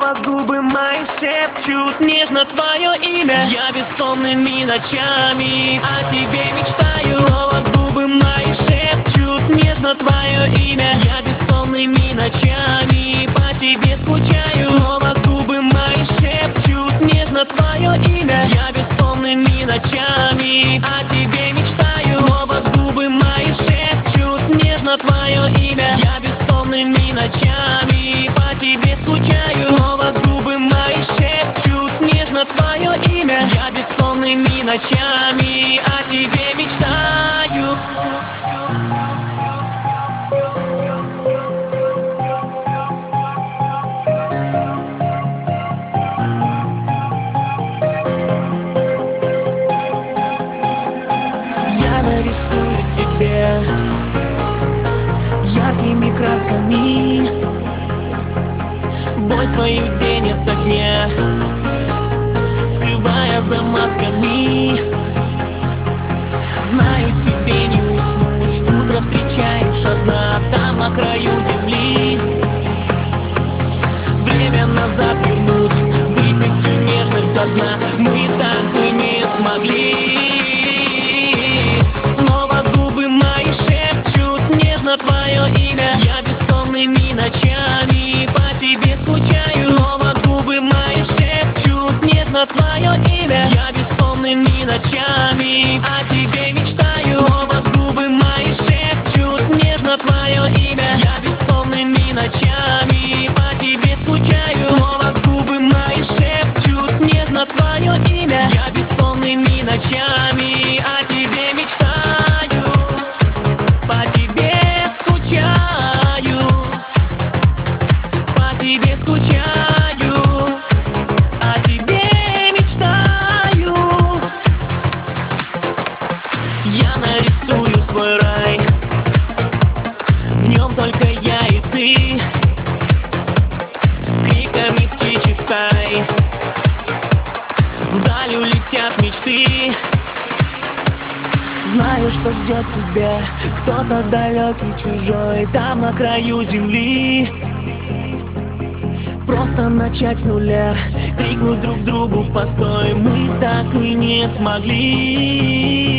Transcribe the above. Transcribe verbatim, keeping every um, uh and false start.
Снова губы мои шепчут нежно твое имя. Я бессонными ночами о тебе мечтаю. Снова губы мои шепчут нежно твое имя. Я бессонными ночами по тебе скучаю. Снова губы мои шепчут нежно твое имя. Я бессонными ночами о тебе мечтаю. Снова губы мои шепчут нежно твое имя. Я бессонными ночами по тебе скучаю. Снова губы мои шепчут нежно твое имя. Я бессонными ночами о тебе мечтаю. Я нарисую тебе яркими красками боль твою день ото дня, скрывая за масками. Знаю, тебе не уснуть, утро встречаешь одна там на краю земли. Время назад вернуть, выпить всю нежность до дна мы так бы не смогли. Снова губы мои шепчут нежно твое имя. Я бессонными ночами по тебе скучаю. Снова губы мои шепчут нежно твое имя. Я бессонными ночами о тебе мечтаю. Снова губы мои шепчут нежно твое имя. Я бессонными ночами по тебе скучаю. Снова губы мои шепчут нежно твое имя. Я бессонными ночами о тебе мечтаю. По тебе скучаю. По тебе скучаю. О тебе мечтаю. Я нарисую свой рай. В нем только я и ты. Криками птичьих стай вдаль улетят мечты. Знаю, что ждет тебя кто-то далекий, чужой, там на краю земли. Просто начать с нуля, крикнуть друг другу постой, мы так и не смогли.